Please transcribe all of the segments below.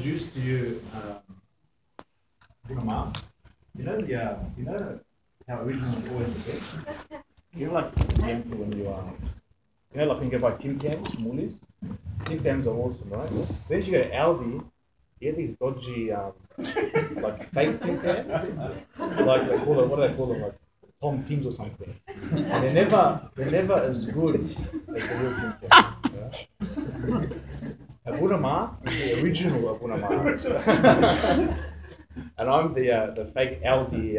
introduce to you Mom? You know how original is always the best? You know, like, for example, when like when you go buy Tim Tams from Woolies? Tim Tams are awesome, right? Then you go to Aldi, you get these dodgy, like fake Tim Tams. So like they call it, what do they call them? Like Tom Tims or something. And they're never as good as the real Tim Tams. Yeah? Abuna Ma is the original Abuna Ma. And I'm the fake Aldi.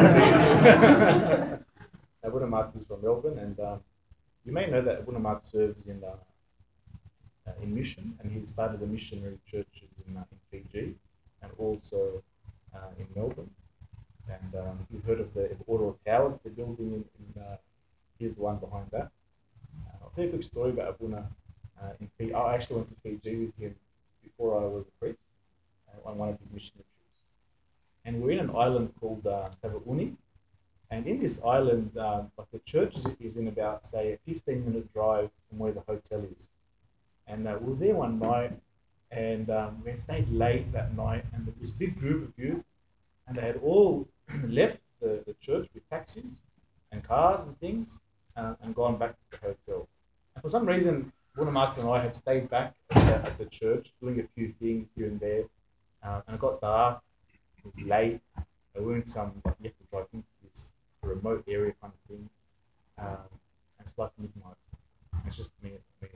Abuna Ma is from Melbourne, and you may know that Abuna Ma serves in mission, and he started the missionary churches in Fiji and also in Melbourne. And you've heard of the Oro Tower, the building he's the one behind that. I'll tell you a quick story about Abuna in Fiji. I actually went to Fiji with him before I was a priest on one of his missionary trips. And we're in an island called Tavauni. And in this island, like the church is in about, say, a 15-minute drive from where the hotel is. And we were there one night, and we stayed late that night, and there was a big group of youth, and they had all left the church with taxis and cars and things, and gone back to the hotel. And for some reason, Bunamark and I had stayed back at the church, doing a few things here and there, and it got dark, it was late, we were in you have to drive into this remote area kind of thing, and it's like midnight. It's just me.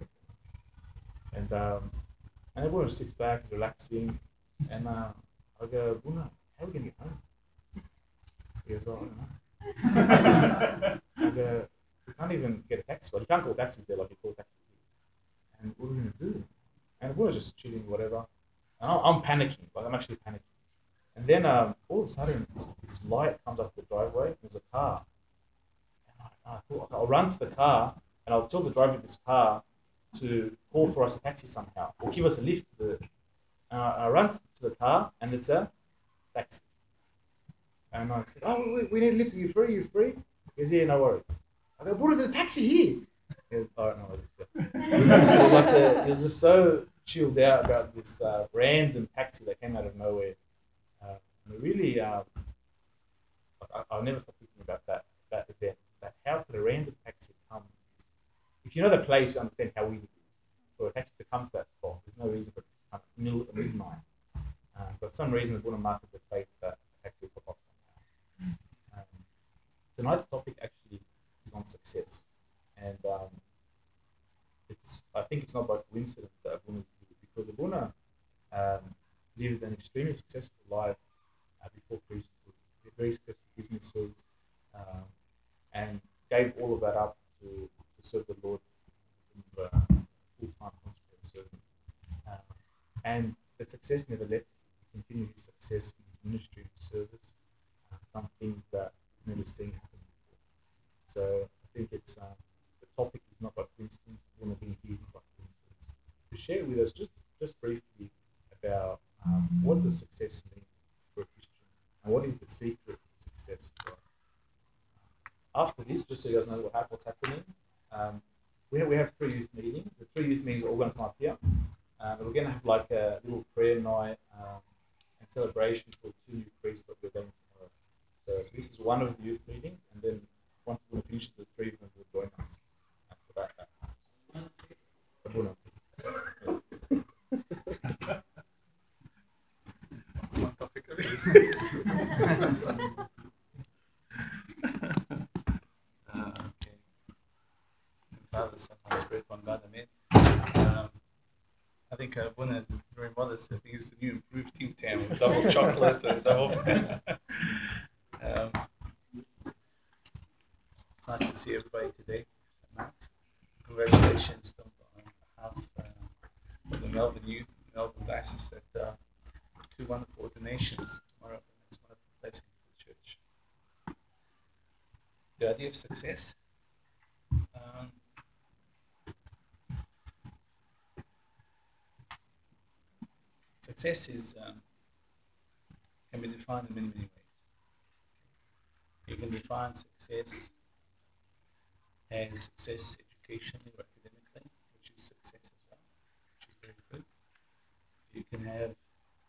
And everyone sits back, relaxing, and I go, Buna, how are we going to get home? He goes, oh, I don't know. I go, we can't even get a taxi. Like, you can't call taxis there like you call taxis here. And what are we going to do? And everyone's just chilling, whatever. And I'm panicking, like I'm actually panicking. And then all of a sudden, this light comes up the driveway. There's a car. And I thought, okay, I'll run to the car and I'll tell the driver of this car to call for us a taxi somehow or give us a lift to I run to the car and it's a taxi. And I said, oh, we need a lift. Are you free? You free? He goes, yeah, no worries. I go, Buddha, there's a taxi here. He goes, all right, no worries. He was just so chilled out about this random taxi that came out of nowhere. And it really, I'll never stop thinking about that event. That how could a random taxi come? If you know the place, you understand how easy it is for a taxi to come to that spot. There's no reason for it to come at midnight. But for some reason, the Buddha market the faith that the taxi will pop up somehow. Tonight's topic actually is on success, and I think it's not by coincidence that Abuna is here because Abuna lived an extremely successful life before priesthood, very successful businesses, um, and gave all of that up to serve the Lord in the full-time consecrated servant. Um, and the success never left. He continued his success in his ministry and service, some things that we've never seen happen before. So I think it's the topic is not by coincidence. One of the things is not by coincidence. To share with us just briefly about what does success mean for a Christian and what is the secret to success for us. After this, just so you guys know what's happening, we have three youth meetings. The three youth meetings are all going to come up here. We're going to have like a little prayer night and celebration for two new priests that we're going tomorrow. So this is one of the youth meetings, and then once we finish, the three of them will join us for that. Abuna, please. One topic. Okay. Father, Son, Holy Spirit, one God, Amen. I think Buna is very modest. I think it's the new improved Tim Tam with double chocolate and double. It's nice to see everybody today. Matt, congratulations on behalf of the Melbourne Youth, Melbourne Diocese at two wonderful ordinations tomorrow. It's a wonderful blessing for the church. The idea of success. Um, Success can be defined in many ways. You can define success as success educationally or academically, which is success as well, which is very good. You can have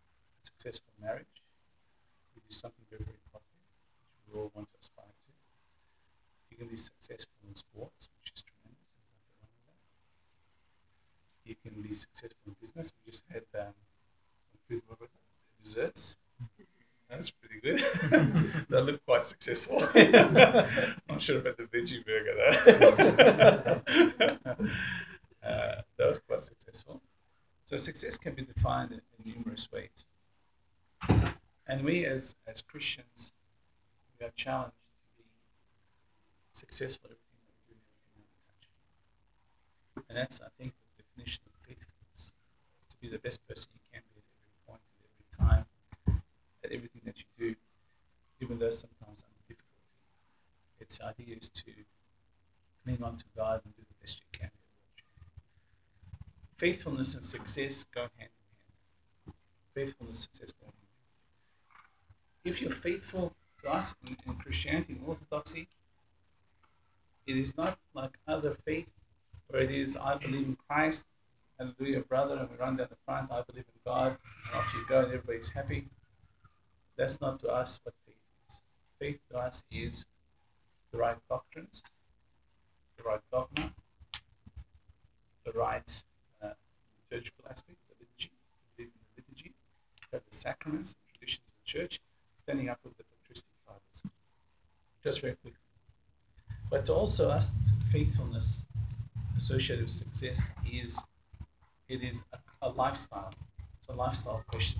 successful marriage, which is something very, very positive, which we all want to aspire to. You can be successful in sports, which is tremendous. There's nothing wrong with that. You can be successful in business. We just had some food, what was it? Desserts. That's pretty good. That looked quite successful. I'm sure about the veggie burger though. That was quite successful. So success can be defined in numerous ways. And we as Christians, we are challenged to be successful in everything that we do and everything that we touch. And that's, I think, the definition of faithfulness. Is to be the best person you can be at every point, at every time, at everything that you do, even though sometimes under difficulty. Its idea is to cling on to God and do the best you can. Faithfulness and success go hand in hand. Faithfulness and success go hand in hand. If you're faithful to us in Christianity, in Orthodoxy, it is not like other faith where it is, I believe in Christ, hallelujah, brother, and we run down the front, I believe in God, and off you go, and everybody's happy. That's not to us what faith is. Faith to us is the right doctrines, the right dogma, the right liturgical aspect, the liturgy, to believe in the liturgy, have the sacraments and traditions of the church, standing up with the patristic fathers. Just very quickly. But to also us, faithfulness associated with success is a lifestyle. It's a lifestyle question.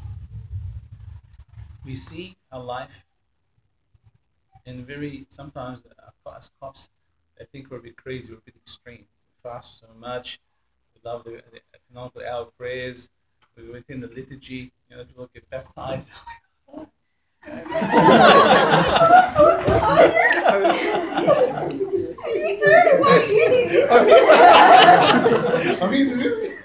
We see our life in very sometimes as cops, I think we're a bit crazy, we're a bit extreme. We fast so much, we love the canonical hour prayers, we within the liturgy, people get baptized. You too? What are you eating? I mean, the music.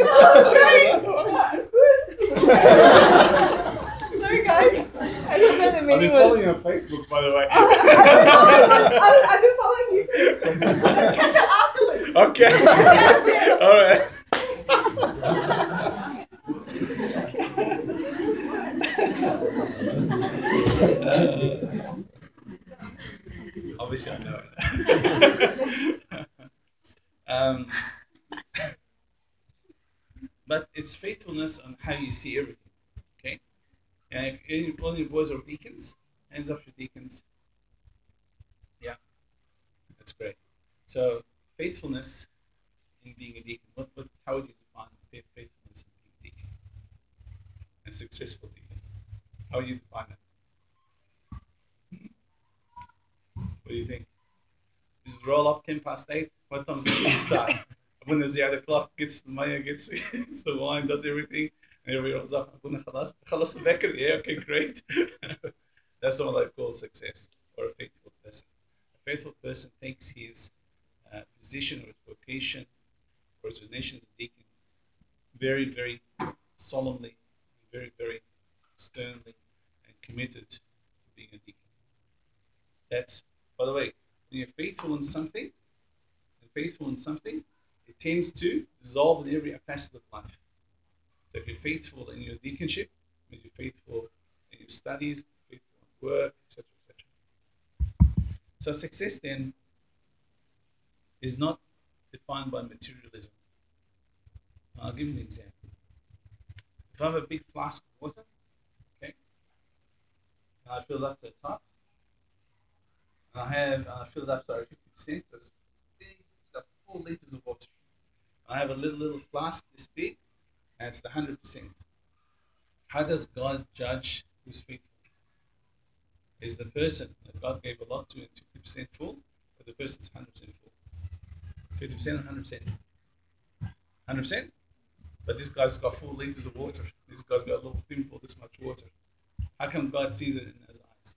Sorry, guys. I just meant the I've meaning been was. following you on Facebook, by the way. I've been following you too. Let's catch up afterwards. Okay. Yes. All right. Obviously, I know it. But it's faithfulness on how you see everything. Okay? And if any only boys or deacons, hands up for deacons. Yeah, that's great. So faithfulness in being a deacon. How would you define faithfulness in being a deacon? A successful deacon. How would you define that? What do you think? Is it roll up 8:10? What time does it start? When is the other clock gets the money, gets the wine, does everything, and everybody rolls up. خلص the bakery. Yeah, okay, great. That's not what I call success or a faithful person. A faithful person takes his position or his vocation or his ordination as a deacon very, very solemnly, very, very sternly, and committed to being a deacon. That's, by the way, when you're faithful in something, it tends to dissolve in every facet of life. So if you're faithful in your deaconship, means you're faithful in your studies, faithful in work, etc., etc. So success then is not defined by materialism. I'll give you an example. If I have a big flask of water, okay, and I fill it up to the top, and I fill it up to 50%, so it's big, it's got 4 liters of water. I have a little flask this big, and it's the 100%. How does God judge who's faithful? Is the person that God gave a lot to and 50% full, or the person's 100% full? 50% or 100%? 100%? But this guy's got 4 liters of water. This guy's got a little thimble, this much water. How come God sees it in his eyes?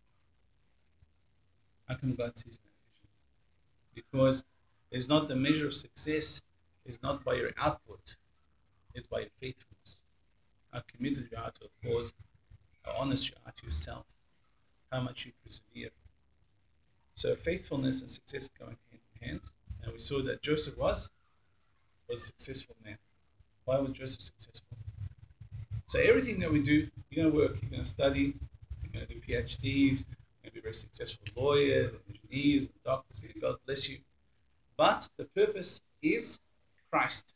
How come God sees it in his vision? Because it's not the measure of success, it's not by your output, it's by your faithfulness. How committed you are to a cause, how honest you are to yourself, how much you persevere. So faithfulness and success go hand in hand. And we saw that Joseph was a successful man. Why was Joseph successful? So everything that we do, you're going to work, you're going to study, you're going to do PhDs, you're going to be very successful lawyers, engineers, doctors. God bless you. But the purpose is Christ.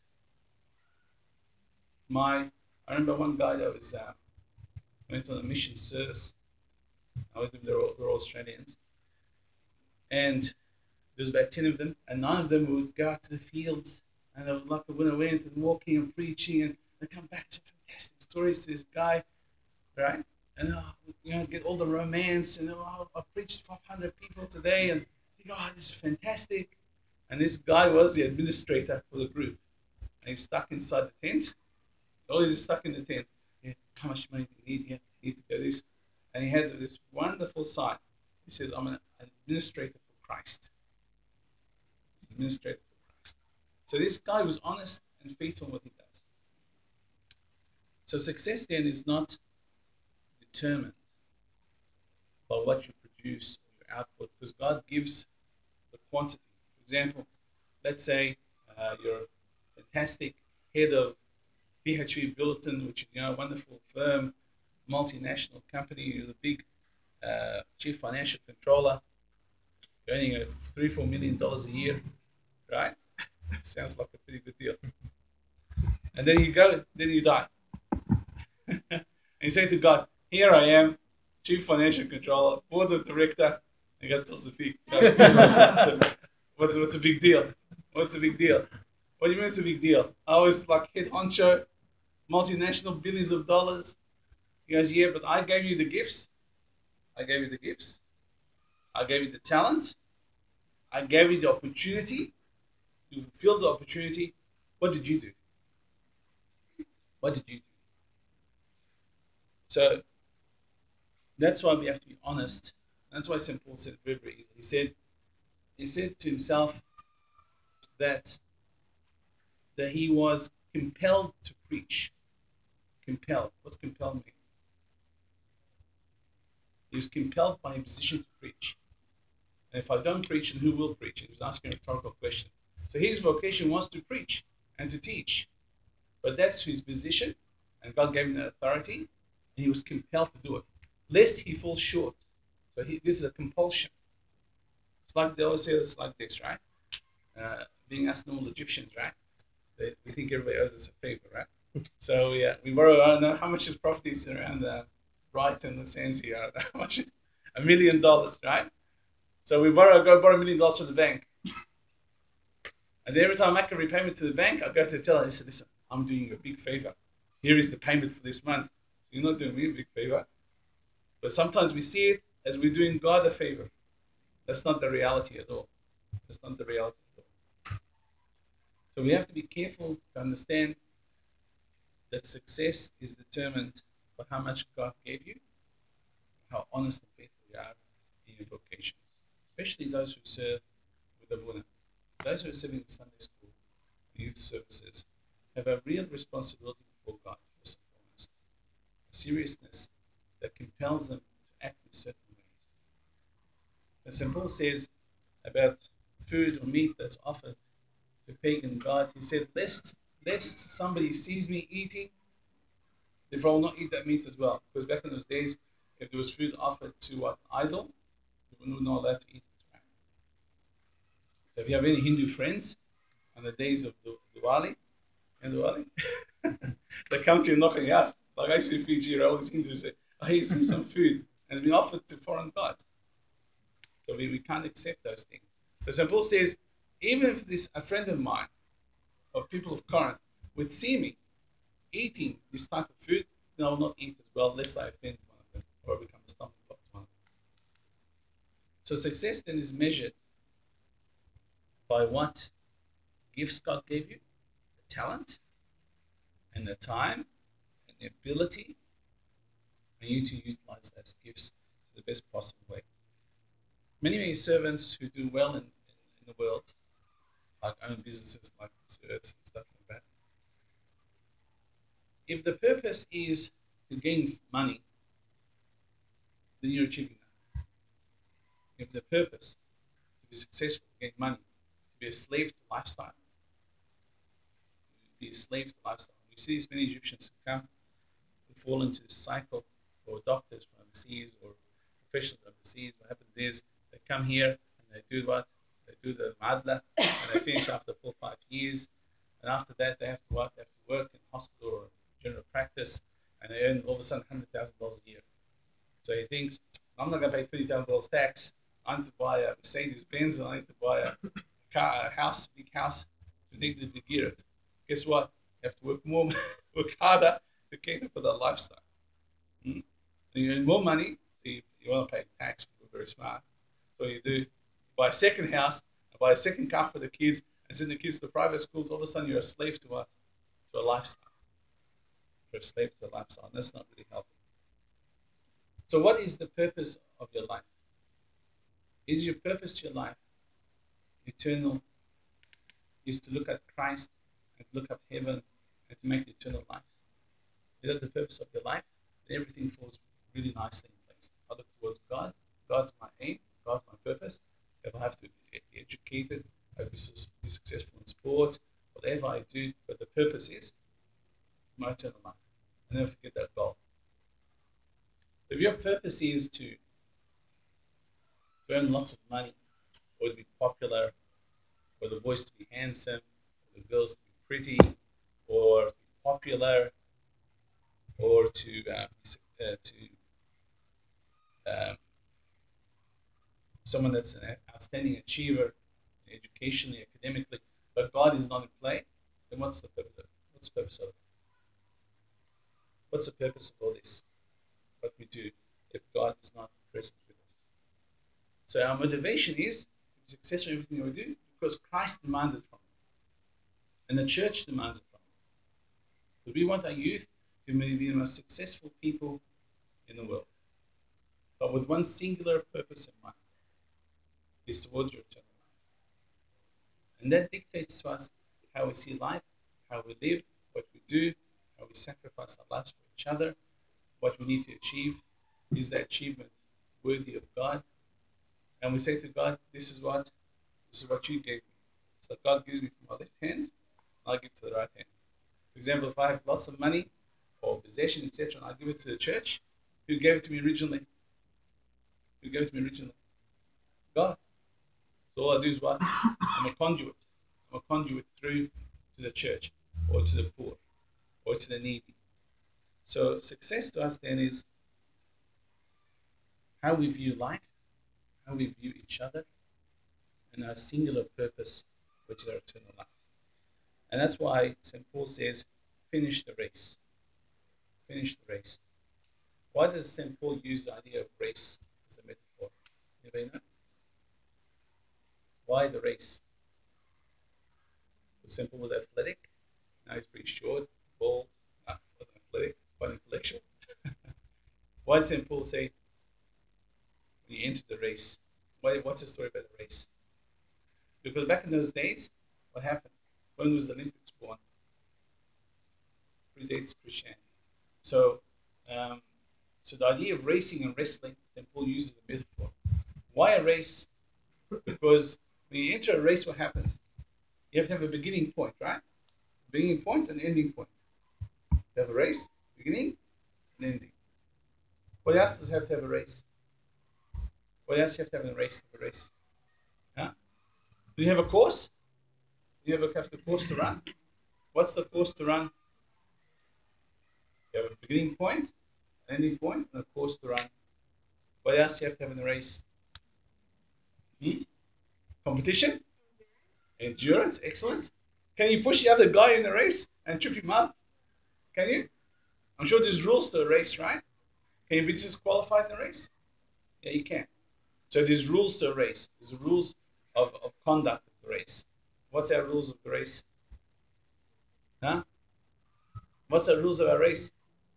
I remember one guy that was went on a mission service. I was with they're all Australians, and there was about 10 of them, and 9 of them would go out to the fields, and they would like when I went and walking and preaching, and they come back to fantastic stories to this guy, right? And get all the romance, and I preached 500 people today, and you know, this is fantastic. And this guy was the administrator for the group, and he's stuck inside the tent. Always stuck in the tent. Yeah, how much money do you need here? You need to go this. And he had this wonderful sign. He says, I'm an administrator for Christ. Administrator for Christ. So this guy was honest and faithful in what he does. So success then is not determined by what you produce or your output, because God gives the quantity. For example, let's say you're a fantastic head of PHP Bulletin, which is a wonderful firm, multinational company. You're the big chief financial controller, earning $3-4 million a year, right? Sounds like a pretty good deal. And then you die. And you say to God, here I am, chief financial controller, board of director. And he goes, what's the big? What's a big deal? What's a big deal? What do you mean it's a big deal? I was like head honcho, multinational, billions of dollars. He goes, yeah, but I gave you the gifts. I gave you the gifts. I gave you the talent. I gave you the opportunity. You fulfilled the opportunity. What did you do? What did you do? So that's why we have to be honest. That's why St. Paul said very, very easily. He said to himself that he was compelled to preach. Compelled. What's compelled mean? He was compelled by a position to preach. And if I don't preach, then who will preach? He was asking a rhetorical question. So his vocation was to preach and to teach. But that's his position, and God gave him that authority, and he was compelled to do it, lest he falls short. So this is a compulsion. It's like they always say it's like this, right? Being us normal Egyptians, right? We think everybody owes us a favor, right? So yeah, we borrow, I don't know how much is properties around Brighton, the sands here, how much? $1 million, right? So we go borrow $1 million from the bank. And every time I make a repayment to the bank, I go to the teller and say, listen, I'm doing you a big favor. Here is the payment for this month. You're not doing me a big favor. But sometimes we see it as we're doing God a favor. That's not the reality at all. That's not the reality at all. So we have to be careful to understand that success is determined by how much God gave you, how honest and faithful you are in your vocations, especially those who serve with the Buddha. Those who are serving in Sunday school, youth services, have a real responsibility before God, first and foremost. A seriousness that compels them to act in certain ways. As St. Paul says about food or meat that's offered to pagan gods, he said, lest somebody sees me eating, therefore I will not eat that meat as well. Because back in those days, if there was food offered to an idol, you were not allowed to eat it. Right? So if you have any Hindu friends on the days of Diwali, they come to you knocking you out. Like I used to Fiji, all these Hindus say, oh, here's some food, and it's been offered to foreign gods. So we can't accept those things. So St. Paul says, even if a friend of mine, or people of Corinth, would see me eating this type of food, then I will not eat as well, lest I offend one of them, or become a stumbling block to one of them. So success then is measured by what gifts God gave you, the talent, and the time, and the ability for you to utilize those gifts to the best possible way. Many servants who do well in the world, like own businesses like desserts and stuff like that. If the purpose is to gain money, then you're achieving that. If the purpose to be successful, to gain money, to be a slave to lifestyle, we see these many Egyptians who come fall into this cycle, or doctors from overseas or professionals overseas. What happens is they come here and they do what? They do the madla and they finish after 4 or 5 years. And after that, they have to what? They have to work in hospital or general practice, and they earn all of a sudden $100,000 a year. So he thinks, I'm not going to pay $30,000 tax. I need to buy a Mercedes Benz, and I need to buy a car, a house, big house, to negatively gear it. Guess what? You have to work more, work harder to cater for that lifestyle. And you earn more money, so you want to pay tax. You're very smart. So you do buy a second house, buy a second car for the kids, and send the kids to private schools. All of a sudden, you're a slave to what? To a lifestyle. You're a slave to a lifestyle, and that's not really healthy. So, what is the purpose of your life? Is your purpose to your life eternal? Is to look at Christ and look up heaven and to make eternal life? Is that the purpose of your life? Then everything falls really nicely in place. I look towards God. God's my aim. God's my purpose. If I have to be educated, I have to be successful in sports, whatever I do, but the purpose is my eternal life. And never forget that goal. If your purpose is to earn lots of money, or to be popular, or the boys to be handsome, or the girls to be pretty, or to be popular, or to um, someone that's an outstanding achiever, educationally, academically, but God is not in play, then what's the purpose of it? What's the purpose of it? What's the purpose of all this? What we do if God is not present with us? So our motivation is to be successful in everything we do because Christ demands it from us, and the church demands it from us. But we want our youth to be the most successful people in the world, but with one singular purpose in mind, is towards your eternal life. And that dictates to us how we see life, how we live, what we do, how we sacrifice our lives for each other, what we need to achieve. Is that achievement worthy of God? And we say to God, this is what you gave me. So God gives me from my left hand, I'll give to the right hand. For example, if I have lots of money or possession, etc., and I give it to the church, who gave it to me originally? Who gave it to me originally? God. So all I do is what? I'm a conduit. I'm a conduit through to the church or to the poor or to the needy. So success to us then is how we view life, how we view each other, and our singular purpose, which is our eternal life. And that's why St. Paul says, finish the race. Finish the race. Why does St. Paul use the idea of race as a metaphor? Anybody know? Why the race? Because St. Paul was athletic. Now he's pretty short, bald, not athletic, it's quite intellectual. Why did St. Paul say when he entered the race? What's the story about the race? Because back in those days, what happened? When was the Olympics born? Predates Christianity. So, um, so the idea of racing and wrestling, St. Paul uses a metaphor. Why a race? Because when you enter a race, what happens? You have to have a beginning point, right? Beginning point and ending point. You have a race, beginning and ending. What else does it have to have a race? What else do you have to have in a race? Have a race? Huh? Do you have a course? Do you have a course to run? What's the course to run? You have a beginning point, an ending point, and a course to run. What else do you have to have in a race? Competition? Endurance? Excellent. Can you push the other guy in the race and trip him up? Can you? I'm sure there's rules to a race, right? Can you be disqualified in a race? Yeah, you can. So there's rules to a race. There's rules of conduct of the race. What's our rules of the race? Huh? What's the rules of our race?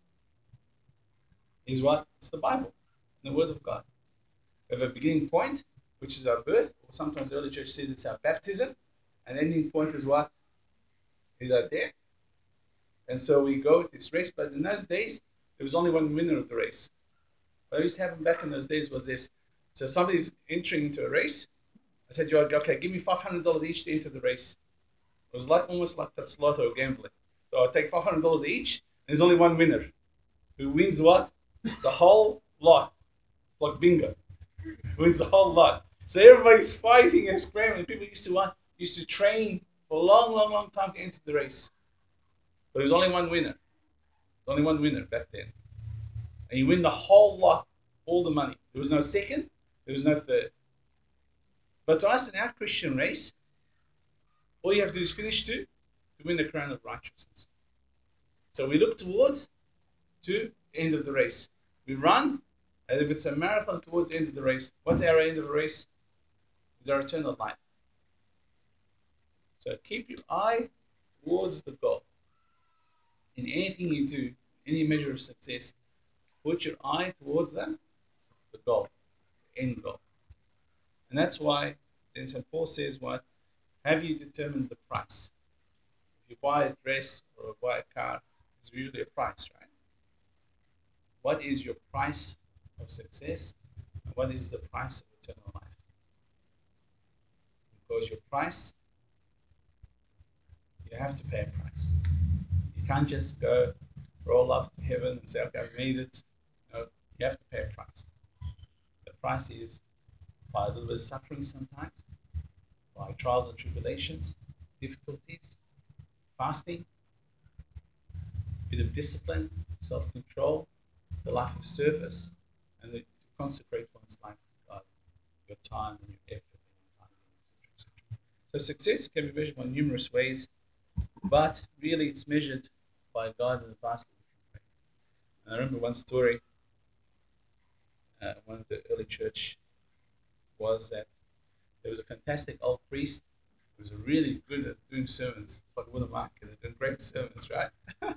Is what? It's the Bible, the Word of God. We have a beginning point, which is our birth, or sometimes the early church says it's our baptism. An ending point is what? Is our death. And so we go to this race, but in those days, there was only one winner of the race. What used to happen back in those days was this. So somebody's entering into a race. I said, okay, give me $500 each to enter the race. It was like almost like that slot or gambling. So I'll take $500 each, and there's only one winner. who wins what? The whole lot. Like bingo. Who wins the whole lot. So everybody's fighting and scrambling. People used to train for a long, long, long time to enter the race. But there was only one winner. Only one winner back then. And you win the whole lot, all the money. There was no second, there was no third. But to us in our Christian race, all you have to do is finish to win the crown of righteousness. So we look towards to end of the race. We run, and if it's a marathon, towards the end of the race. What's our end of the race? It's our eternal life. So keep your eye towards the goal. In anything you do, any measure of success, put your eye towards that, the goal, the end goal. And that's why then St. Paul says what? Have you determined the price? If you buy a dress or buy a car, there's usually a price, right? What is your price of success? And what is the price of eternal life? Because your price, you have to pay a price. You can't just go roll up to heaven and say, okay, I've made it. No, you have to pay a price. The price is by a little bit of suffering sometimes, by trials and tribulations, difficulties, fasting, a bit of discipline, self-control, the life of service, and to consecrate one's life to God, your time and your effort and your time, etc. So success can be measured by numerous ways, but really it's measured by God in a vastly different way. And I remember one story, one of the early church was that there was a fantastic old priest who was really good at doing sermons. It's like William Mark, they're doing great sermons, right?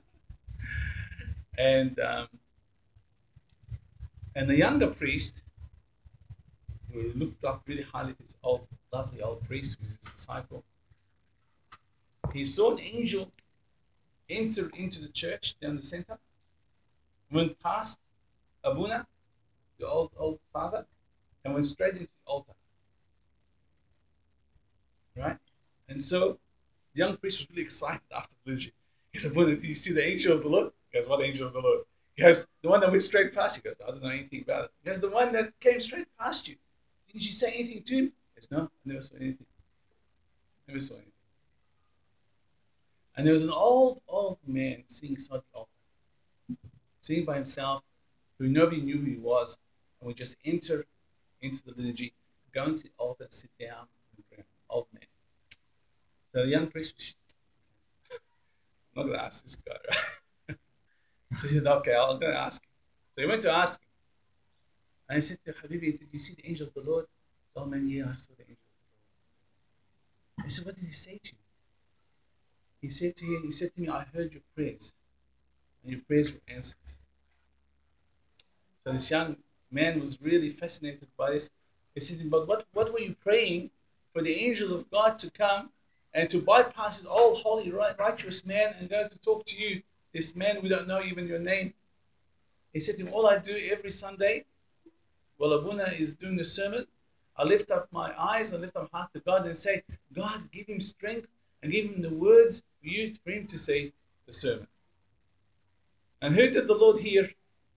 and and the younger priest, who looked up really highly to this old, lovely old priest who was his disciple, he saw an angel enter into the church down the center, went past Abuna, the old father, and went straight into the altar. Right? And so the young priest was really excited after the liturgy. He said, Abuna, did you see the angel of the Lord? He goes, what angel of the Lord? He goes, the one that went straight past you. He goes, I don't know anything about it. He goes, the one that came straight past you. Didn't you say anything to him? He goes, no, I never saw anything. Never saw anything. And there was an old man sitting beside the altar, sitting by himself, who nobody knew who he was, and would just enter into the liturgy, go into the altar and sit down on the ground. Old man. So the young priest was, I'm not going to ask this guy, right? So he said, okay, I'm going to ask him. So he went to ask him. And he said to Habibi, did you see the angel of the Lord? So, oh man, yeah, I saw the angel of the Lord. He said, what did he say to you? He said to me, I heard your prayers, and your prayers were answered. So this young man was really fascinated by this. He said, but what were you praying for the angel of God to come and to bypass this old holy righteous man and go to talk to you, this man we don't know even your name? He said to him, all I do every Sunday while Abuna is doing the sermon, I lift up my eyes and lift up my heart to God and say, God, give him strength and give him the words for him to say the sermon. And who did the Lord hear?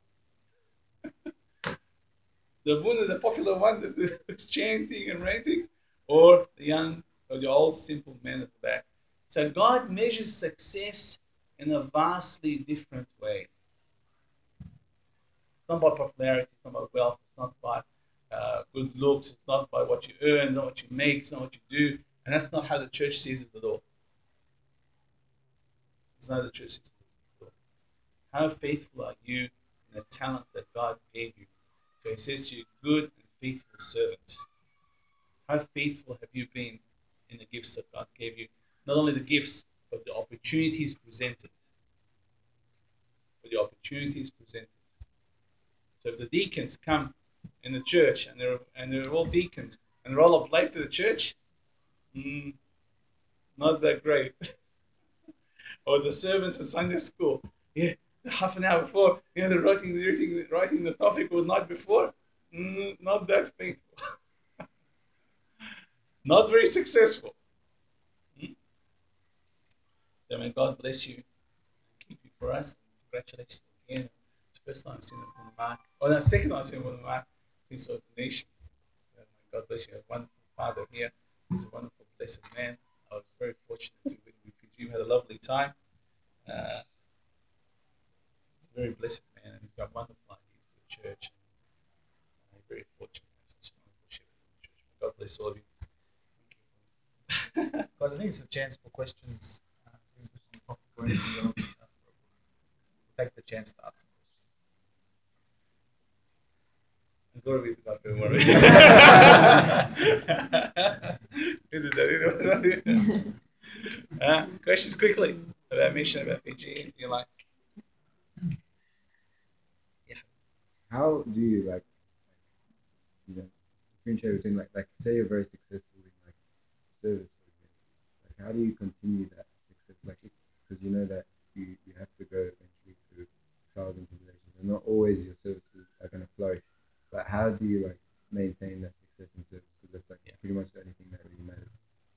The Abuna, the popular one that is chanting and ranting, or the young or the old simple man at the back. So God measures success in a vastly different way. It's not by popularity, it's not by wealth, it's not by good looks, it's not by what you earn, not what you make, it's not what you do. And that's not how the church sees it at all. It's not how the church sees it at all. How faithful are you in the talent that God gave you? So he says to you, good and faithful servant. How faithful have you been in the gifts that God gave you? Not only the gifts, but the opportunities presented. For the opportunities presented. So if the deacons come in the church and they're all deacons and they're all up late to the church, not that great. Or the servants at Sunday school, yeah, half an hour before, they're writing the topic the night before, not that faithful. Not very successful. So may God bless you and keep you for us. Congratulations again. first time I've seen Abuna Mark, or the second time I've seen Abuna Mark since ordination. God bless you. A wonderful father here. He's a wonderful, blessed man. I was very fortunate to be with you. We had a lovely time. Uh, he's a very blessed man, and he's got wonderful ideas for the church. And I'm very fortunate to have such a wonderful shepherd in the church. God bless all of you. Guys, I think it's a chance for questions. Or anything else. We'll take the chance to ask some And glory be to God for everyone. Questions quickly about mission, about Fiji. You like? How do you differentiate between like say you're very successful in like service, for example, like how do you continue that success, like because you know that you have to go eventually through trials and tribulations, and not always your services are going to flourish, but how do you like maintain that success in service, because that's like pretty much the only thing that really matters.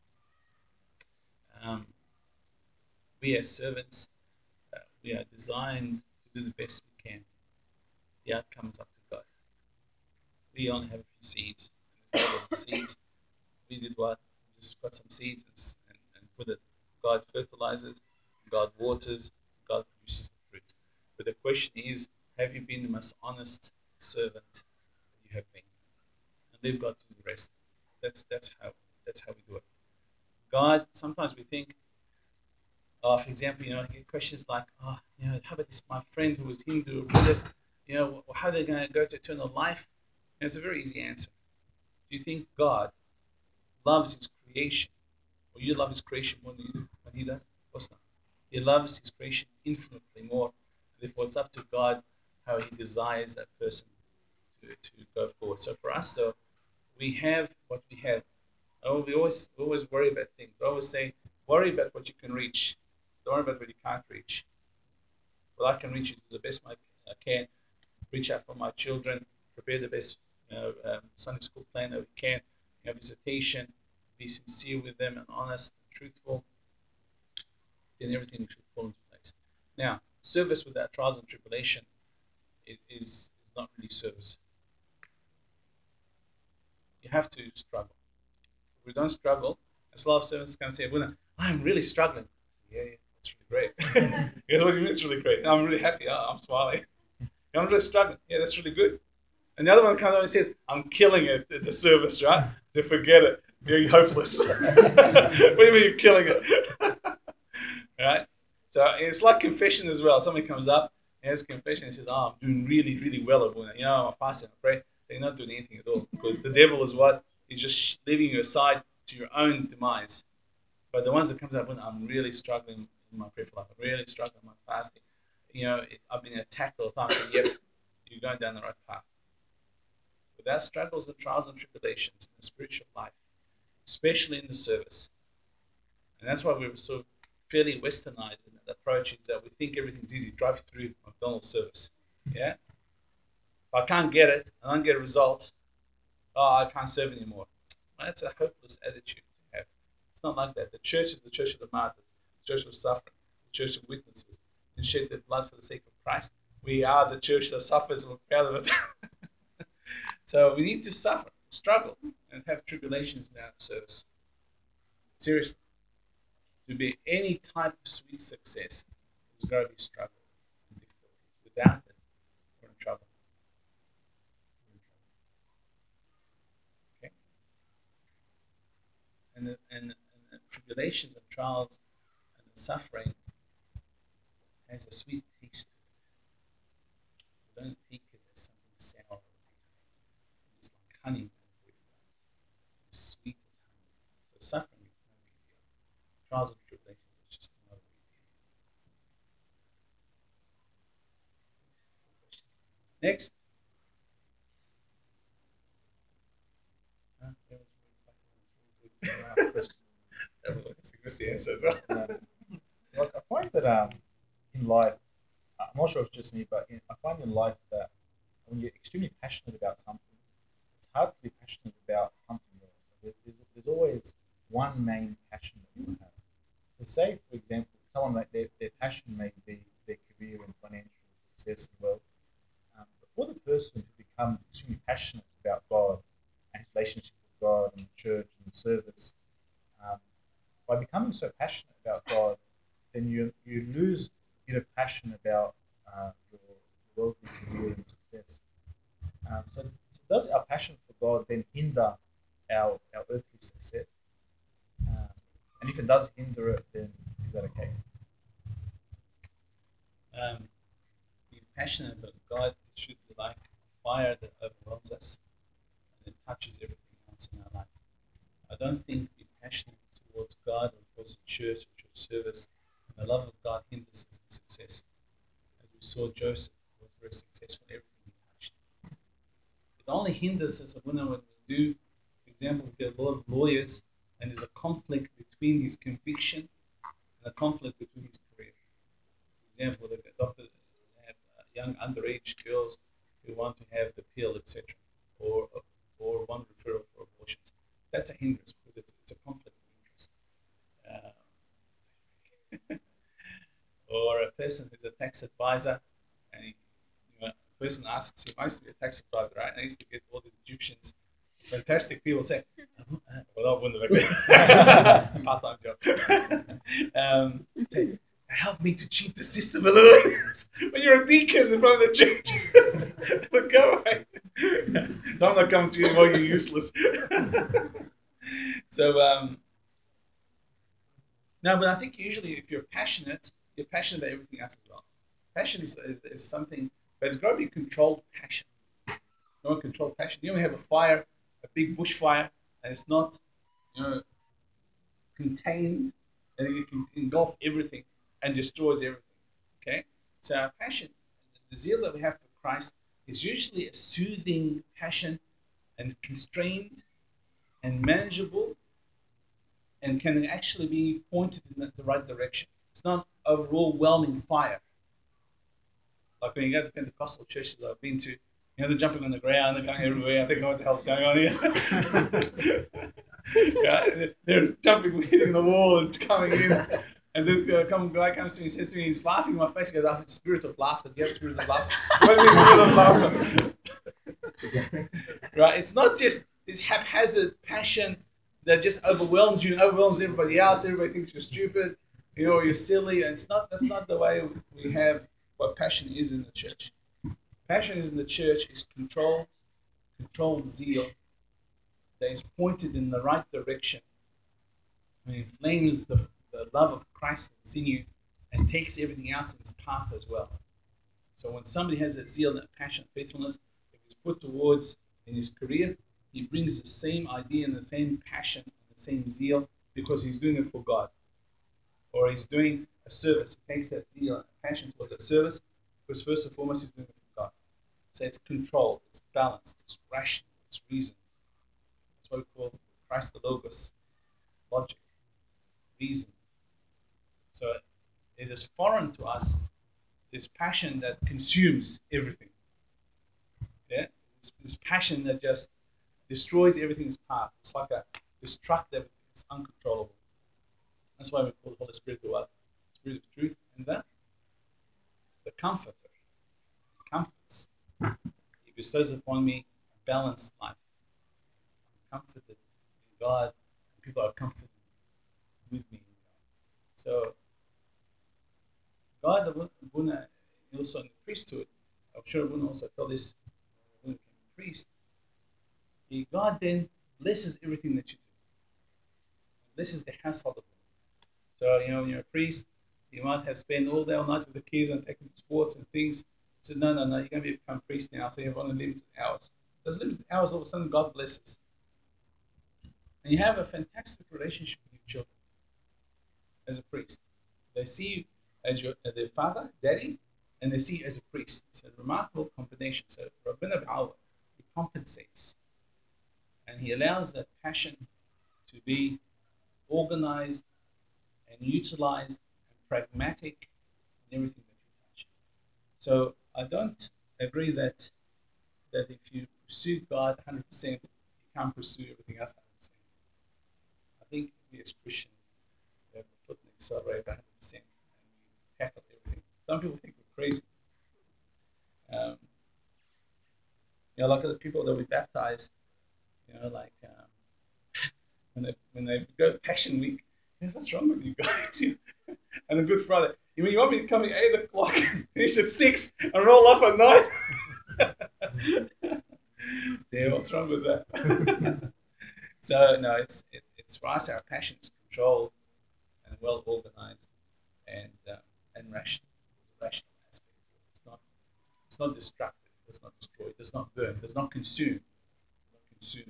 We as servants, we are designed to do the best we can. The outcome is up to God. We only have a few seeds. And the seeds, we did what? We just got some seeds and put it. God fertilizes, God waters, God produces the fruit. But the question is, have you been the most honest servant that you have been? And leave God to do the rest. That's how we do it. God, sometimes we think, for example, I get questions like, how about this, my friend who was Hindu, or Buddhist, how are they going to go to eternal life? And it's a very easy answer. Do you think God loves his creation, or you love his creation more than you do what he does? Of course not. He loves his creation infinitely more. Therefore, it's up to God how he desires that person to go forward. So for us, we have what we have. We always worry about things. I always say, worry about what you can reach. Don't worry about what you can't reach. What I can reach is the best I can. Reach out for my children. Prepare the best Sunday school plan that we can. Visitation. Be sincere with them and honest and truthful. Then everything should fall into place. Now, service without trials and tribulation is not really service. You have to struggle. If we don't struggle, as a lot of servants can say, well, I'm really struggling. Yeah, that's really great. Here's what you mean it's really great. I'm really happy. I'm smiling. I'm really struggling. Yeah, that's really good. And the other one comes on and says, I'm killing it at the service, right? They forget it. You're hopeless. What do you mean you're killing it? Right? So it's like confession as well. Somebody comes up and has confession and says, I'm doing really, really well, Abuna. I'm fasting, I pray. So you're not doing anything at all. Because the devil is what? He's just leaving you aside to your own demise. But the ones that comes up when I'm really struggling in my prayer life, I'm really struggling in my fasting. I've been attacked all the time. So yep, you're going down the right path. Without struggles and trials and tribulations in the spiritual life, especially in the service. And that's why we're so fairly westernized in that approach, is that we think everything's easy. Drive through McDonald's service. Yeah? If I can't get it, I don't get a result, I can't serve anymore. Well, that's a hopeless attitude to have. It's not like that. The church is the church of the martyrs, the church of suffering, the church of witnesses, and shed their blood for the sake of Christ. We are the church that suffers, and we're proud of it. So we need to suffer, struggle, and have tribulations in our service. Seriously. To be any type of sweet success, there's got to be struggle and difficulties. Without it, we're in trouble. Okay? And the tribulations and trials and the suffering has a sweet taste to it. Don't think it as something sour or bitter. It's like honey, as it's sweet as honey. So suffering is no big deal. Trials and tribulations is just no big deal. Next. Everyone's the answer as well. Like I find that in life, I'm not sure if it's just me, but I find in life that when you're extremely passionate about something, it's hard to be passionate about something else. There's always one main passion that you have. So say, for example, someone like their passion may be their career and financial success and wealth, person who becomes extremely passionate about God and his relationship with God and the church and the service, by becoming so passionate about God, then you lose a bit of passion about your worldly career and success. So does our passion for God then hinder our earthly success? Um, and if it does hinder it, then is that okay? Being passionate about God should be like fire that overwhelms us and it touches everything else in our life. I don't think being passionate towards God or towards the church or church service and the love of God hinders us in success. As we saw, Joseph was very successful in everything he touched. It only hinders us when we do, for example, we get a lot of lawyers and there's a conflict between his conviction and a conflict between his career. For example, the doctor have young underage girls who want to have the pill, etc., or one referral for abortions. That's a hindrance because it's a conflict of interest. Or a person who's a tax advisor, and a person asks him, I used to be a tax advisor, right? And I used to get all these Egyptians, fantastic people say, well, I wouldn't have part-time job. Say, help me to cheat the system a little bit. When you're a deacon in front of the church, look, go away. So I'm not coming to you anymore, you're useless. So, no, but I think usually if you're passionate about everything else as well. Passion is something, but it's got to be controlled passion. Not controlled passion. You know, we have a fire, a big bushfire, and it's not, contained, and it can engulf everything and destroys everything. Okay, so our passion, the zeal that we have for Christ, is usually a soothing passion, and constrained and manageable, and can actually be pointed in the right direction. It's not overwhelming fire. Like when you go to Pentecostal churches I've been to, they're jumping on the ground, they're going everywhere. I think, what the hell's going on here? Yeah, they're jumping, hitting the wall and coming in. And then guy comes to me and says to me, he's laughing in my face. He goes, it's the spirit of laughter. Do you have the spirit of laughter? What is the spirit of laughter? Right? It's not just this haphazard passion that just overwhelms you and overwhelms everybody else. Everybody thinks you're stupid, you're silly. And that's not the way we have what passion is in the church. Passion is in the church is controlled zeal that is pointed in the right direction and inflames the love of Christ that's in you and takes everything else in its path as well. So when somebody has that zeal, that passion, faithfulness, if it's put towards in his career, he brings the same idea and the same passion and the same zeal because he's doing it for God. Or he's doing a service. He takes that zeal and passion towards a service because first and foremost he's doing it for God. So it's controlled, it's balanced, it's rational, it's reasoned. That's what we call Christ the Logos, logic, reason. So it is foreign to us, this passion that consumes everything. Yeah? This passion that just destroys everything's path. It's like this truck that is uncontrollable. That's why we call the Holy Spirit the what? Spirit of truth and the comforter. He comforts. He bestows upon me a balanced life. I'm comforted in God, and people are comforted with me in God. So God, Abuna, also in the priesthood, I'm sure Abuna also felt this when he became a priest. God then blesses everything that you do. Blesses the household of God. So, when you're a priest, you might have spent all day, all night with the kids and taking sports and things. He says, no, you're going to become a priest now, so you have only limited hours. Those limited hours, all of a sudden, God blesses. And you have a fantastic relationship with your children as a priest. They see you as their father, daddy, and they see you as a priest. It's a remarkable combination. So Rabbeinu Ba'al, he compensates. And he allows that passion to be organized and utilized and pragmatic in everything that you touch. So I don't agree that if you pursue God 100%, you can't pursue everything else 100%. I think we as Christians we have the foot in the accelerator 100% and we tackle everything. Some people think we're crazy. Like the people that we baptize, like when they go Passion Week, what's wrong with you guys? And the Good Friday. You want me to come at 8 o'clock, finish at 6, and roll off at 9? Yeah, what's wrong with that? So no, it's for us. Our passion is controlled and well organized and rational. There's a rational aspect to it. It's not destructive. It does not destroy. It does not burn. It does not consume. Not consume.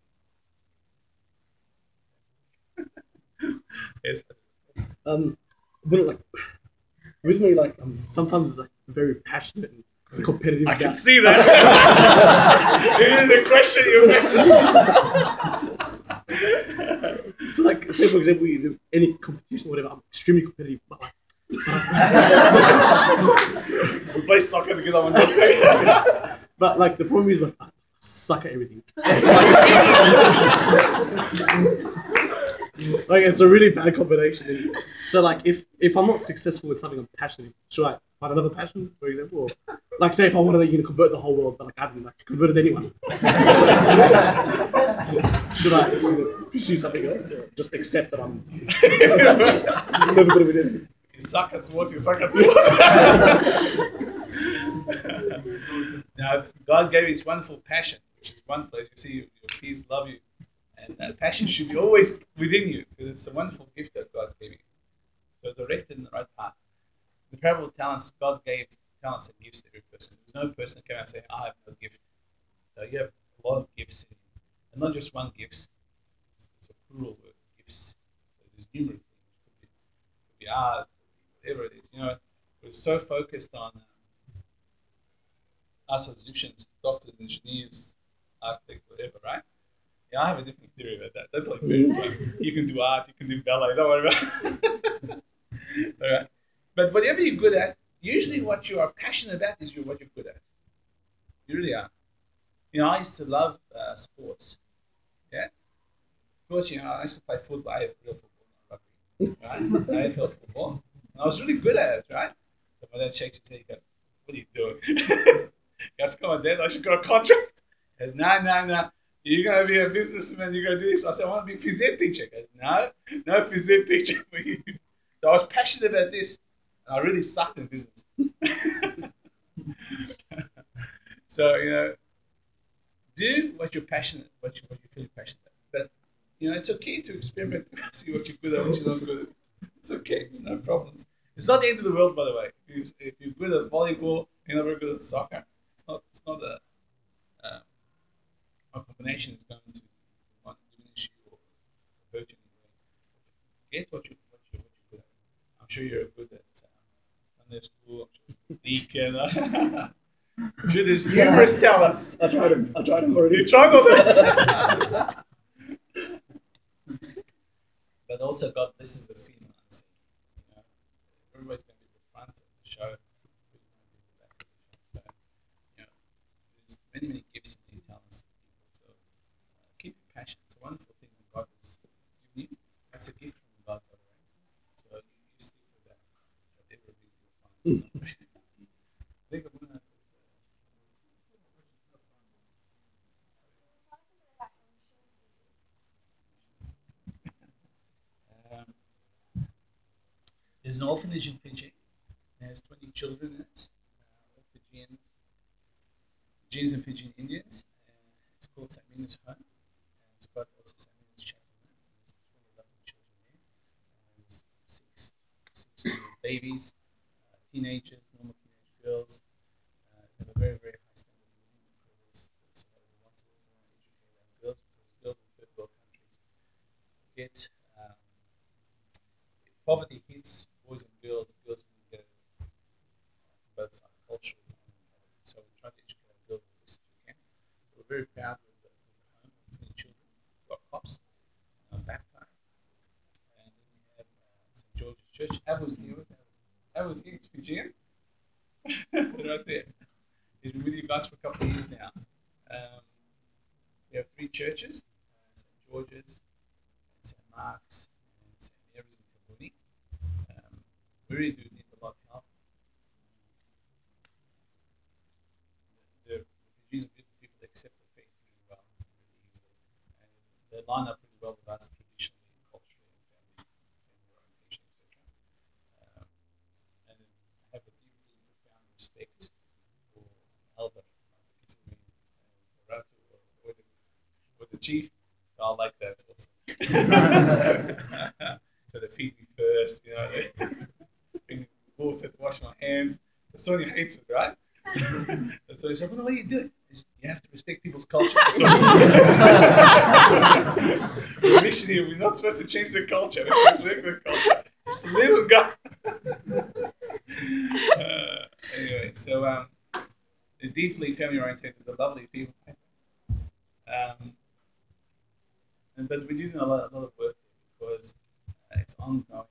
Yes. Um, but like with me, like sometimes like very passionate and competitive. I can about- see that. Even the question you So like, say for example, you do any competition or whatever, I'm extremely competitive. But like, we play soccer to get on one team. but like the problem is like I suck at everything. Like it's a really bad combination. So like if I'm not successful with something I'm passionate, should I find another passion, for example? Or like say if I wanted to convert the whole world, but like I haven't like converted anyone. Should I pursue something else or just accept that I'm never gonna win anything? You suck at sports. You suck at sports. Now, God gave you this wonderful passion, which is wonderful. As you see, your peers love you. And that passion should be always within you because it's a wonderful gift that God gave you. So directed in the right path. The parable of talents, God gave talents and gifts to every person. There's no person that came out and say, I have no gift. So you have a lot of gifts in you. And not just one gift. It's a plural word, gifts. So there's numerous things. Could be art, whatever it is. We're so focused on us as Egyptians, doctors, engineers, architects, whatever, right? Yeah, I have a different theory about that. That's like this. So you can do art, you can do ballet, don't worry about it. All right. But whatever you're good at, usually what you are passionate about is what you're good at. You really are. I used to love sports. Yeah. Of course, I used to play football. I have real football, not rugby. Right? AFL football. And I was really good at it, right? So my dad shakes his head. He goes, what are you doing? He goes, come on, Dad, I just got a contract. He goes, no. You're going to be a businessman. You're going to do this. I said, I want to be a phys ed teacher. He goes, no phys ed teacher for you. So I was passionate about this. And I really sucked in business. So, do what you're passionate, what you feel passionate about. But, it's okay to experiment, see what you're good at, what you're not good at. It's okay. It's no problems. It's not the end of the world, by the way. If you're good at volleyball, you're not very good at soccer. It's not a combination is going to one diminish you or hurt you in any way. Get what you're good at. I'm sure you're good at Sunday school. I'm sure you're deacon. I'm sure there's numerous talents. I tried them already. You tried all that. But also God blesses the seen and unseen. Everybody's going to be the front of the show. So, there's many gifts and many talents in people. So keep your passion. It's a wonderful thing that God has given you. That's a gift from God, by the way. So you stick with that. Whatever it is, you'll find. I think I'm gonna. Um, there's an orphanage in Fiji. It has 20 children in it. All Fijians and Fijian Indians. It's called St. Mina's Home. And it's got also St. Mina's Chapel. There's 20 lovely children there. There's six babies, teenagers, normal teenage girls. They have a very, very high standard of living because that's what we want to do. We want to educate our girls because girls in third world countries get, if poverty hits boys and girls will get it from both sides, culturally and economically. So we try to educate our girls as best as we can. So we're very proud with the home of 20 children. We've got cops baptized. And then we have St. George's Church. Abel's here. Abel's here. It's Fijian. Right there. He's been with you guys for a couple of years now. We have three churches, St. George's, and St. Mark's, and St. Mary's in Kabuni. We really do need a lot of help. The Fijians are beautiful people. line up pretty well with us traditionally, culturally, and family orientation, etc. And have a deeply profound respect for an elder, like it's me as the ratu or the chief. So I like that also. So they feed me first, they bring me water to wash my hands. So Sonia hates it, right? And so he said, well, the way you do it is you have to respect people's culture. We're missionary, we're not supposed to change their culture. We have to respect their culture. Just a little guy. Anyway, so they're deeply family oriented, they're lovely people. But we're doing a lot of work because it's ongoing.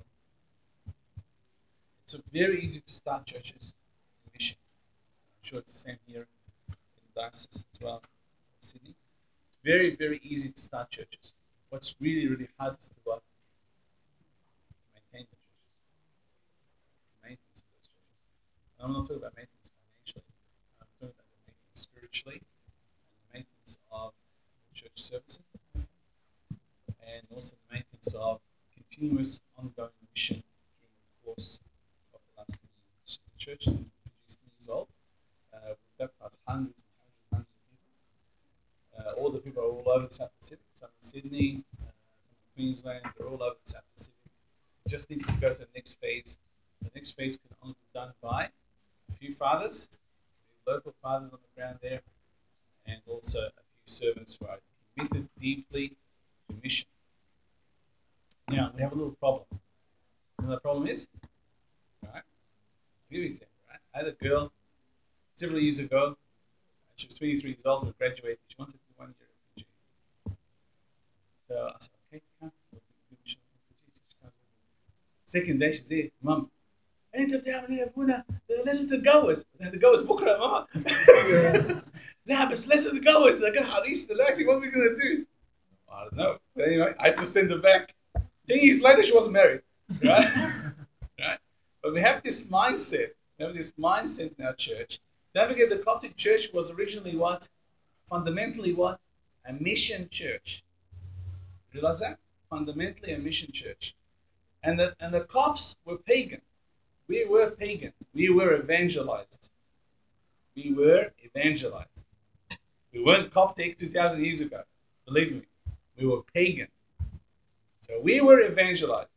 It's very easy to start churches in mission. I'm sure it's the same here in diocese as well, Sydney. It's very, very easy to start churches. What's really, really hard is to maintain the churches, maintenance of those churches. And I'm not talking about maintenance financially. I'm talking about the maintenance spiritually and the maintenance of the church services and also the maintenance of continuous ongoing mission during the course of the last 10 years. The church is 10 years old. We've baptized hundreds and hundreds of people. All the people are all over the South Pacific, some in Sydney, some in Queensland, they're all over the South Pacific. It just needs to go to the next phase. The next phase can only be done by a few fathers, local fathers on the ground there, and also a few servants who are committed deeply to mission. Now, we have a little problem. You know what the problem is? Right? I'll give you an example, right? I had a girl several years ago. She was 23 years old, we graduated. She wanted to do 1 year in Fiji. So I said, okay, come. We'll do mission in Fiji. So she comes with me. Second day, she's there. Mum, أنت بتعمل إيه أبونا؟ لازم تتجوز. تتجوز بكرة يا ماما. لا بس لازم تتجوز. أنا كان حريص دلوقتي. What are we gonna do? I don't know. But anyway, I had to stand her back. 10 years later, she wasn't married. Right? Right? But we have this mindset. We have this mindset in our church. Don't forget, the Coptic Church was originally what? Fundamentally what? A mission church. Realize that? Fundamentally a mission church. And the Copts were pagan. We were pagan. We were evangelized. We were evangelized. We weren't Coptic 2,000 years ago. Believe me. We were pagan. So we were evangelized.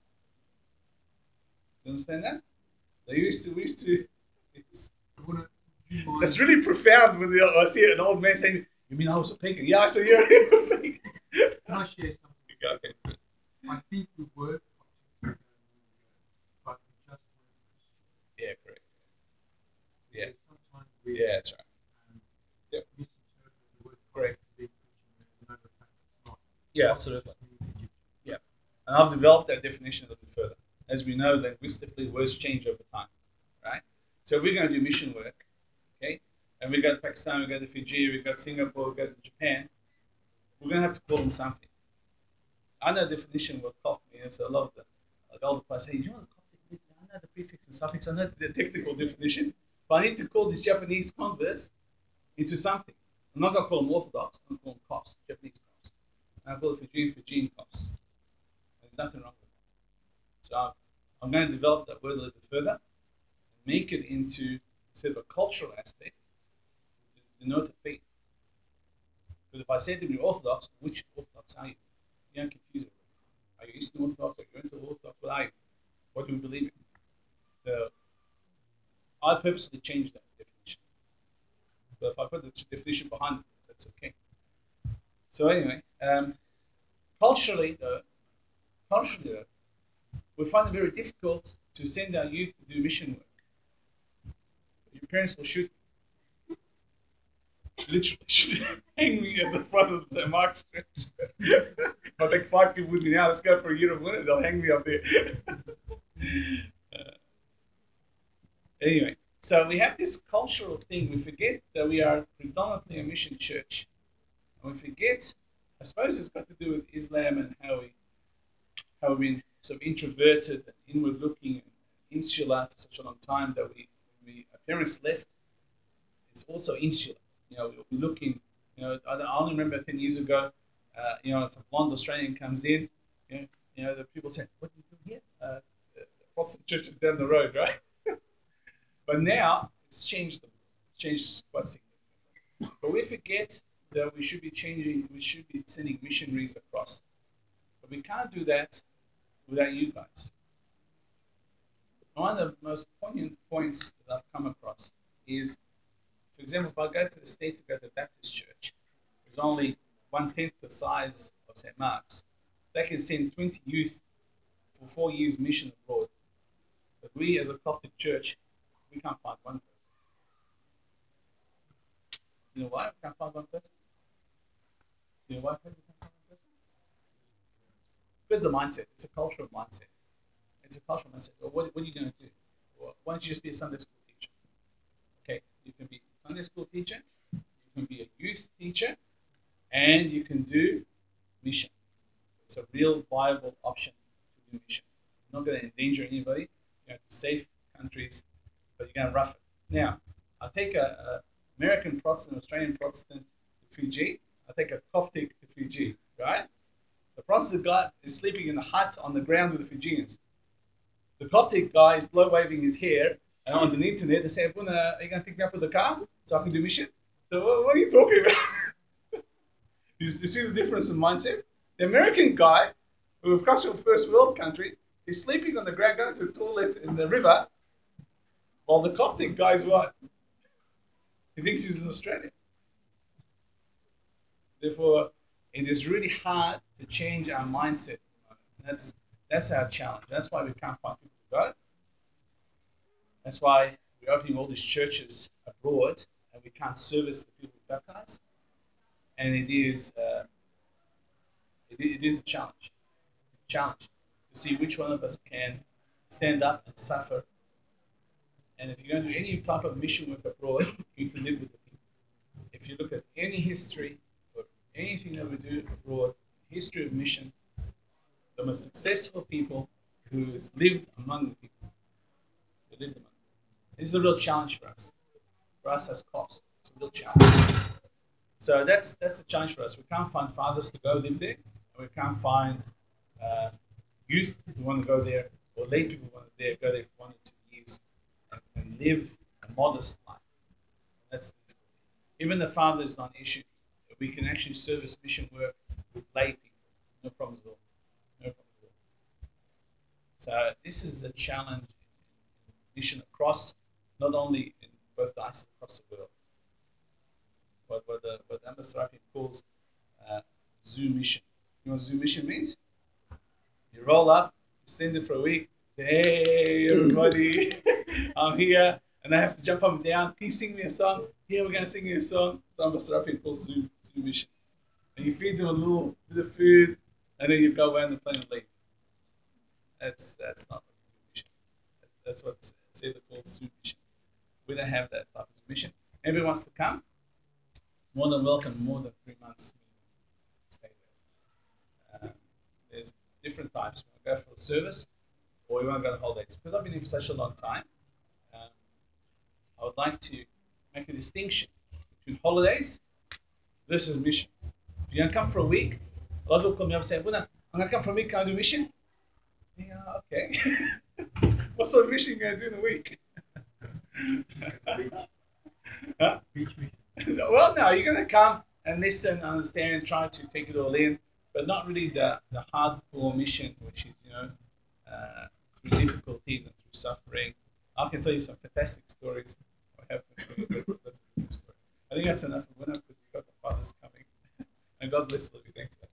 You understand that? We used to. That's really profound when I see an old man saying, "You mean I was a pagan?" Yeah, I said you're a pagan. Can I share something? Okay. I think we were but we just weren't Christian. Yeah, correct. Yeah. Sometimes we Yeah, that's right. Yep. misinterpret the word Correct. to be Christian and know the fact it's not. Yeah, absolutely. Yeah. And I've developed that definition a little bit further. As we know, linguistically, words change over time, right? So if we're going to do mission work, okay, and we go to Pakistan, we go to Fiji, we go to Singapore, we go to Japan, we're going to have to call them something. I know the definition will cop me, and so a lot of the older players say, you know, I know the prefix and suffix, I know the technical definition, but I need to call these Japanese converts into something. I'm not going to call them Orthodox, I'm going to call them Cops, Japanese Cops. And I call it Fijian Cops. There's nothing wrong with that. So I'm going to develop that word a little bit further and make it into sort of a cultural aspect to denote the faith. Because if I say to you Orthodox, which Orthodox are you? You don't confuse it. Are you Eastern Orthodox? Are you Oriental Orthodox? What are you? What do we believe in? So I purposely changed that definition. But if I put the definition behind it, that's okay. So anyway, culturally though, we find it very difficult to send our youth to do mission work. Your parents will shoot you. Literally hang me at the front of the Mark Street. If I take 5 people with me now, let's go for a year of winter, they'll hang me up there. Anyway, so we have this cultural thing. We forget that we are predominantly a mission church. And we forget, I suppose it's got to do with Islam and how we've been sort of introverted and inward looking and insular for such a long time that when our parents left, it's also insular. We'll be looking, I only remember 10 years ago, If a blonde Australian comes in, the people say, "What do you do here?" Protestant church is down the road, right? But now it's changed. It's changed quite significantly. But we forget that we should be sending missionaries across. But we can't do that without you guys. One of the most poignant points that I've come across is, for example, if I go to the States to go to the Baptist church, there's only 1/10 the size of St. Mark's. They can send 20 youth for 4 years mission abroad. But we, as a Catholic church, we can't find one person. You know why we can't find one person? You know why we can't find one person? Because the mindset. It's a cultural mindset. It's a cultural mindset. Well, what are you going to do? Well, why don't you just be a Sunday school teacher? Okay, you can be a Sunday school teacher, you can be a youth teacher, and you can do mission. It's a real viable option to do mission. You're not going to endanger anybody. You're going to safe countries, but you're going to rough it. Now, I'll take a American Protestant, Australian Protestant to Fiji. I'll take a Coptic to Fiji, right? The Protestant guy is sleeping in a hut on the ground with the Fijians. The Coptic guy is blow waving his hair and on the internet. They say, "Are you going to pick me up with the car so I can do mission?" So what are you talking about? You see the difference in mindset? The American guy, who comes from a first world country, is sleeping on the ground, going to the toilet in the river, while the Coptic guy is what? He thinks he's in Australia. Therefore, it is really hard to change our mindset. That's our challenge. That's why we can't find people to go. That's why we're opening all these churches abroad, and we can't service the people we baptize. And it is a challenge. It's a challenge to see which one of us can stand up and suffer. And if you're going to do any type of mission work abroad, you need to live with the people. If you look at any history or anything that we do abroad, history of mission, the most successful people who's lived among the people, who lived among them. This is a real challenge for us as cops. It's a real challenge. So that's the challenge for us. We can't find fathers to go live there, and we can't find youth who want to go there, or lay people who want to go there for 1 or 2 years and live a modest life. That's the difficulty. Even the father is not an issue. We can actually service mission work with lay people. No problems at all. No problems at all. So this is the challenge in mission across, not only in both dioceses across the world. What Amos Seraphim calls Zoom mission. You know what Zoom mission means? You roll up, you send it for a week, say, "Hey everybody, I'm here," and I have to jump up and down. "Can you sing me a song?" "Yeah, we're gonna sing you a song." Amos Seraphim calls Zoom mission. And you feed them a little bit of food, and then you go away on the plane and leave. That's not mission. That's what Seder calls Zoom mission. We don't have that type of mission. Everyone wants to come, more than welcome, more than 3 months minimum to stay there. There's different types. We want to go for a service, or we want to go on holidays. Because I've been here for such a long time, I would like to make a distinction between holidays versus mission. If you're going to come for a week, a lot of people come up and say, "Well, I'm going to come for a week, can I do mission?" Yeah, okay. What sort of mission are you going to do in a week? Huh? Beach mission. Well, no, you're going to come and listen, understand, try to take it all in, but not really the hardcore mission, which is, through difficulties and through suffering. I can tell you some fantastic stories. That's a different story. I think that's enough for winner because we've got the fathers coming. And God bless all of you. Thanks.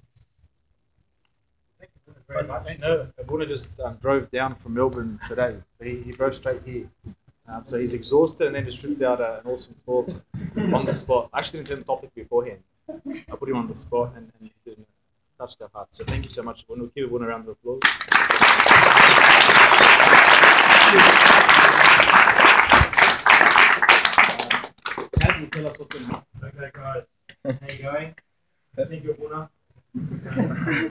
Very much. No, Abuna just drove down from Melbourne today. So he drove straight here. So he's exhausted and then just ripped out an awesome talk on the spot. I actually didn't tell him the topic beforehand. I put him on the spot and he did touch their heart. So thank you so much. We'll give Abuna a round of applause. How do you tell us what's in? Okay, guys. How you going? Thank you, Abuna.